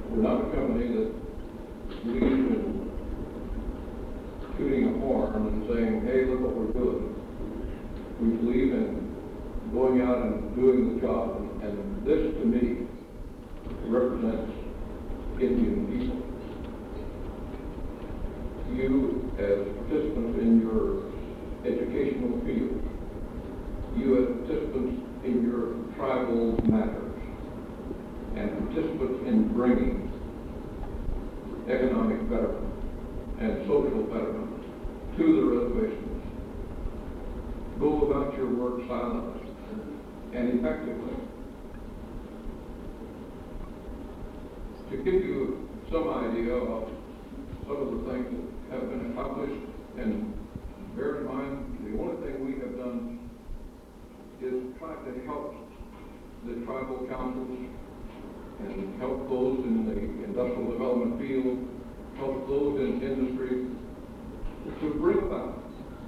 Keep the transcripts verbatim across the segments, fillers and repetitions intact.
We're not a company that believes in shooting a horn and saying, hey, look what we're doing. We believe in going out and doing the job, and, and this, to me, represents Indian people. You, as participants in your educational field, you as participants in your tribal matters, and participants in bringing economic betterment and social betterment to the reservations, go about your work silently and effectively. To give you some idea of some of the things that have been accomplished, and bear in mind, the only thing we have done is try to help the tribal councils and help those in the industrial development field, help those in industry to bring about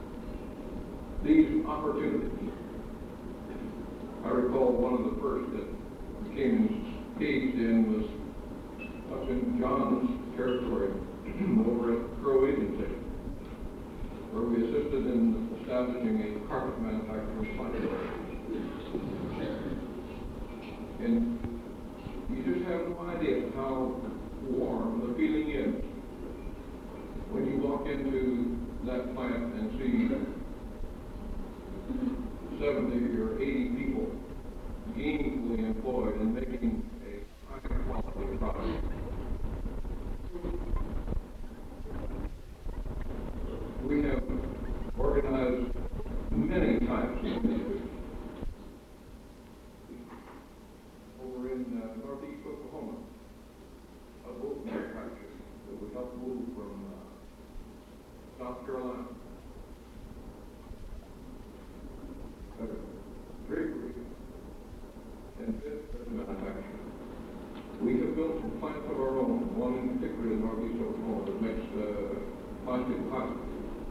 these opportunities. I recall one of the first that became engaged in was up in John's territory over at Crow Agency, where we assisted in establishing a carpet manufacturing plant. And you just have no idea how warm the feeling is when you walk into that plant and see seventy or eighty people gainfully employed and making a high quality product. We have organized many times over in uh, northeast Oklahoma, a boat manufacturer that would help move from uh, South Carolina. Uh, drapery and fit manufacturing. We have built some plants of our own, one in particular in northeast Oklahoma that makes uh, plastic pipes.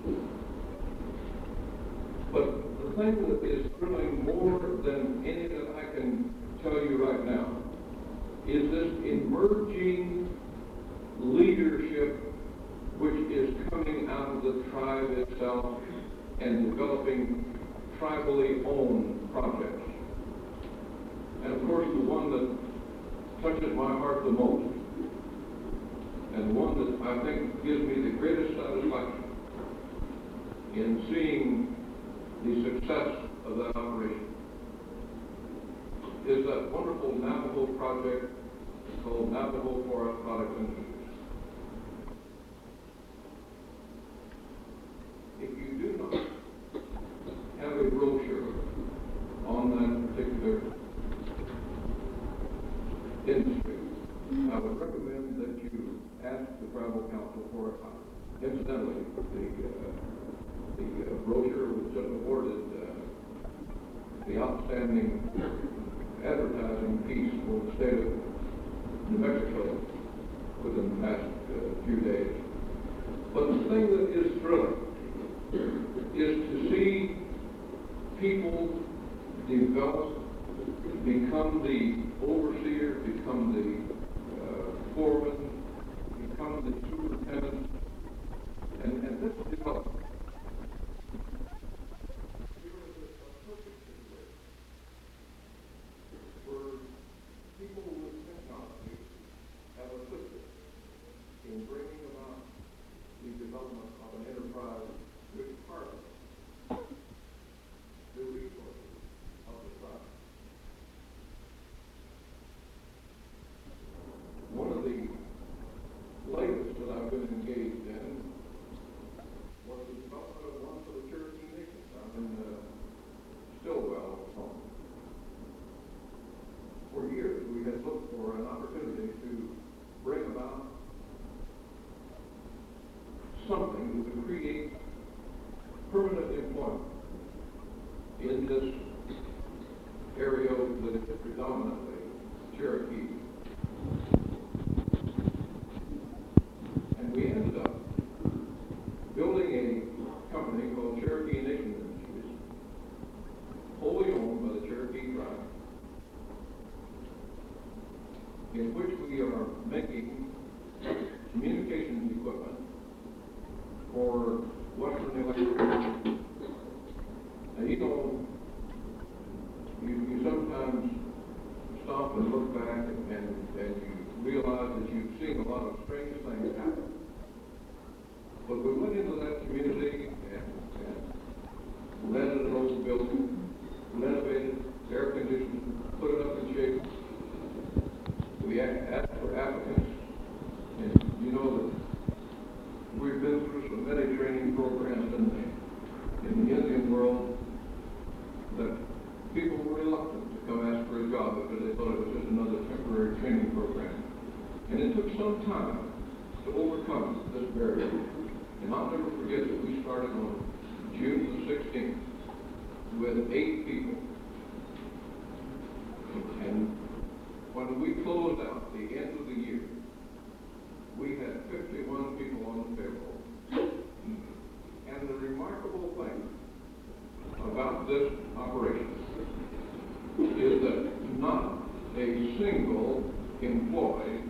But the thing that is thrilling more than any that I can tell you right now is this emerging leadership which is coming out of the tribe itself and developing tribally owned projects. And of course the one that touches my heart the most, and one that I think gives me the greatest satisfaction in seeing the success of that operation, is that wonderful Navajo project called Navajo Forest Products Industries. If you do not have a brochure on that particular industry, I would recommend that you ask the Tribal Council for a copy. Incidentally, the, uh, the uh, brochure was just awarded uh, the outstanding advertising piece for the state of New Mexico within the past uh, few days. But the thing that is thrilling is to see people develop, become the overseer, become the uh, foreman, become the superintendent, and, and this development. Where people with technology have assisted in bringing about the development of an enterprise which harvests the resources of the tribe. One of the latest that I've been engaged in was the development of one for the Cherokee Nation down in uh, Stillwell, Oklahoma. For years, we had looked for an opportunity to bring about something that would create permanent employment in this area that is predominantly Cherokee. And we ended up building a company called Cherokee Nation Industries, wholly owned by the Cherokee tribe, in which we are making communications equipment for Western Electric. And you know, you, you sometimes stop and look back and, and, and you realize that you've seen a lot of strange things happen. But we went into that community and, and rented an old building, renovated, air conditioned, put it up in shape. We asked for applicants, and you know that we've been through so many training programs in the, in the Indian world that people were reluctant to come ask for a job because they thought it was just another temporary training program. And it took some time to overcome this barrier. And I'll never forget that we started on June the sixteenth with eight people. And when we closed out the end of the year, we had fifty-one people on the payroll. And the remarkable thing about this operation is that not a single employee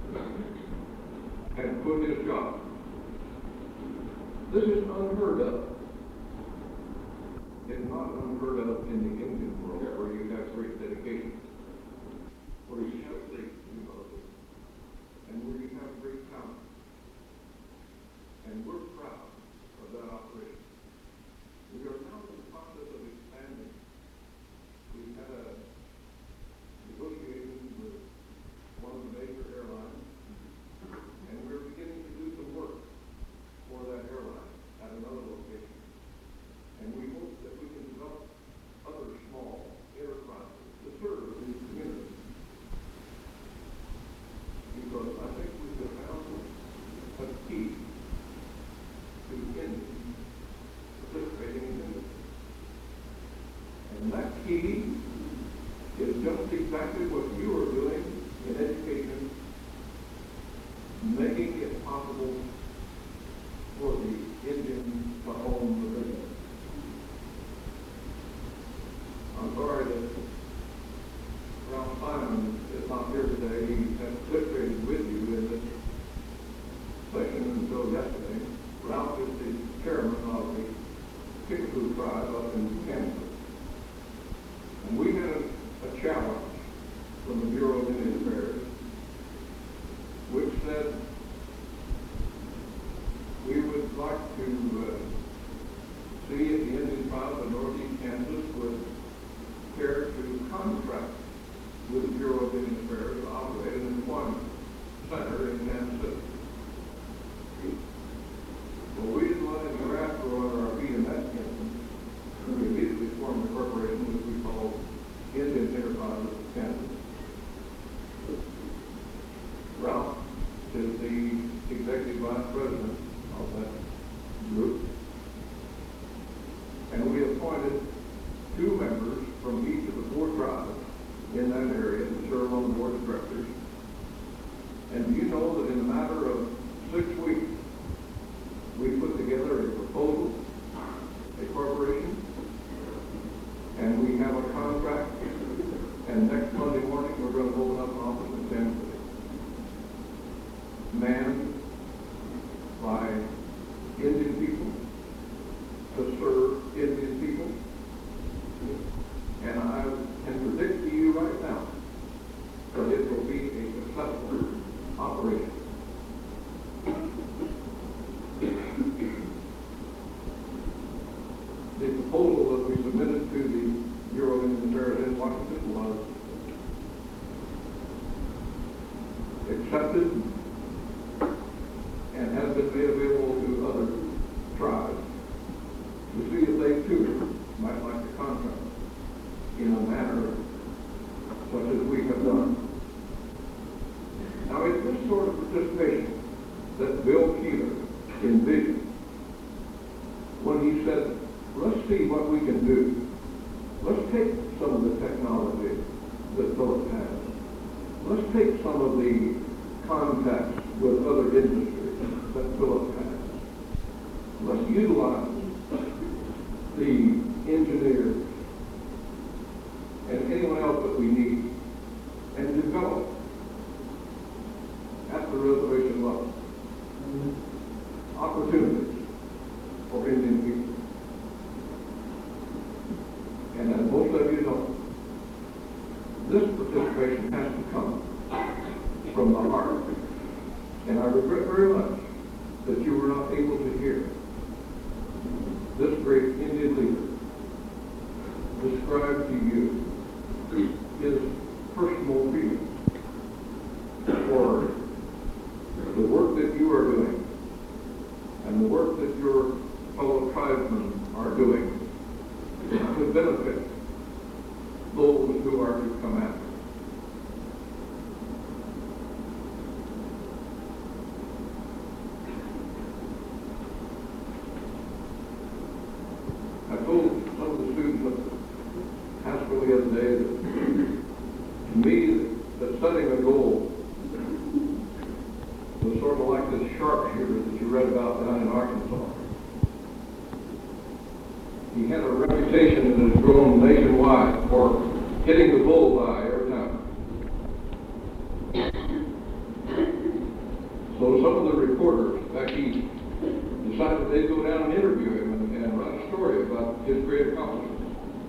had quit his job. This is unheard of. It's not unheard of in the Indian world where you have great dedication, where you have great humility, and where you have great talent. And we're proud of that operation. We are now in the process of expanding. We've had a negotiation with one of the major airlines, and we're beginning to do some work for that airline at another location. And we hope that we can develop other small enterprises to serve these communities. Because I think we've found a key to Indians participating in industry. And that key is just exactly what you are doing in education, making it possible for the Indian to own the business. I'm sorry that Ralph Simon is not here today. He has participated with you in this session until yesterday. Ralph is the chairman of the Kickapoo tribe up in Kansas. And we had a, a challenge from the Bureau of Indian Affairs, which said we would like to uh, see if the Indian tribes of northeast Kansas would care to contract with the Bureau of Indian Affairs to operate an employment center in Kansas City. Well, we didn't want any grass grow under our feet in that instance. We immediately formed a corporation which we called Indian Enterprises of Kansas. Ralph is the executive vice president of that group. And we appointed two members from each of the four tribes in that area to serve on the board of directors. And do you know that in a matter of six weeks, we put together a proposal, a corporation, and we have a contract, and next Monday morning we're going to open up an office in Kansas City. Manned by Indian people to serve Indian people. And I can predict to you right now that it will be a successful operation. The proposal that we submitted to the Bureau of Indian Affairs in Washington was accepted and has been made available to other tribes to see if they too might like to contract in a manner such as we have done. Now, it's this sort of participation that Bill Keeler envisioned when he said, let's see what we can do. Let's take some of the technology that Philip has. Let's take some of the contacts with other industries that Philip has. Let's utilize the engineers and anyone else that we need and develop this participation has to come from the heart. And I regret very much that you were not able to hear this great Indian leader describe to you his personal feelings for the work that you are doing and the work that your fellow tribesmen are doing to benefit those who are to come after. I told some of the students at the hospital the other day that to me that setting a goal was sort of like this sharpshooter that you read about down in Arkansas. He had a reputation that has grown nationwide for hitting the bullseye every time. So some of the reporters back east decided they'd go down and interview him and, and write a story about his great accomplishments.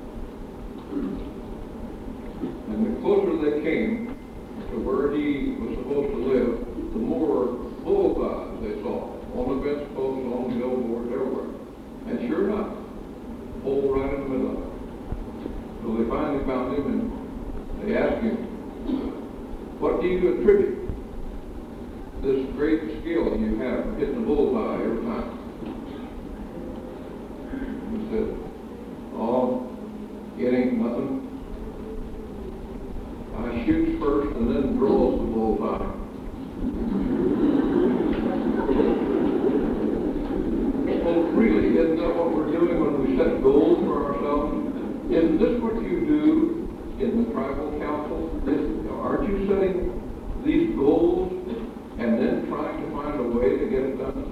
And the closer they came to where he was supposed to live, the more bullseyes they saw on the fence posts, on the billboards, everywhere. And sure enough, hole right in the middle of it. So they finally found him and they asked him, what do you attribute this great skill you have for hitting the bullseye every time? He said, oh, it ain't nothing. I shoots first and then draws the bullseye. Well, really, isn't that what we're doing when we set goals for ourselves? Isn't this what you do in the tribal council? Is, aren't you setting these goals and then trying to find a way to get it done?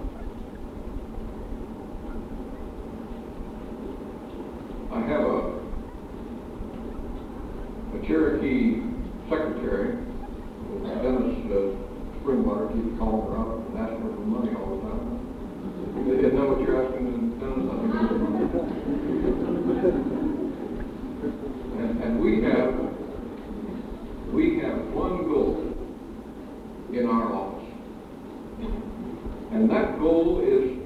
I have a, a Cherokee secretary, Dennis uh, Springwater, keeps calling her up and asking her for money all the time. Isn't that what you're asking? and, and we have we have one goal in our office. And that goal is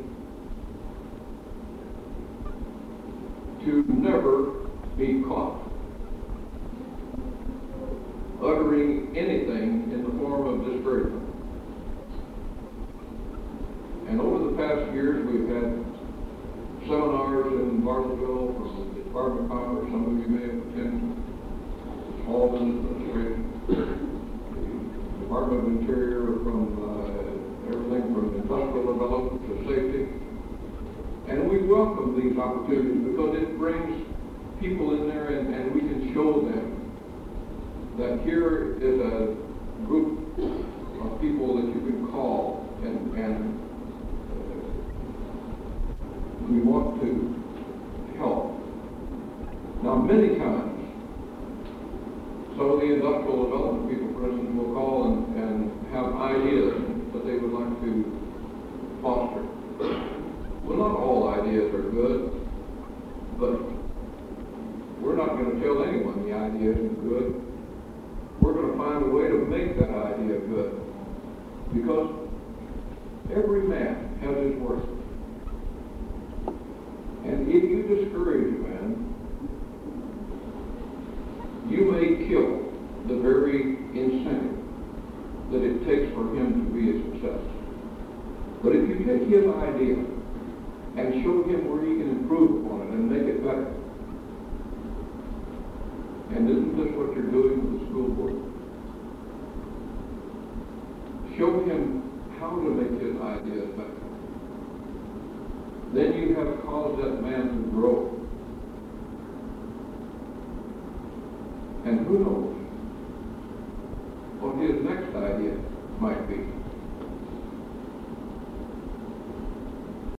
to never be caught uttering anything in the form of discouragement. And over the past years, we've had seminars in Bartlesville from the Department of Commerce. Some of you may have attended Small Business Administration, the Department of Interior, from uh, everything from industrial development to safety. And we welcome these opportunities because it brings people in there and, and we can show them that here is a group of people that you can call and, and we want to help. Now, many times, some of the industrial development people, for instance, will call and, and have ideas that they would like to foster. Well, not all ideas are good, but we're not going to tell anyone the idea isn't good. We're going to find a way to make that idea good. Because every man has his worth. And if you discourage a man, you may kill the very incentive that it takes for him to be a success. But if you take his idea and show him where he can improve upon it and make it better, and isn't this what you're doing with the school board? Show him how to make his ideas better. Then you have caused that man to grow. And who knows?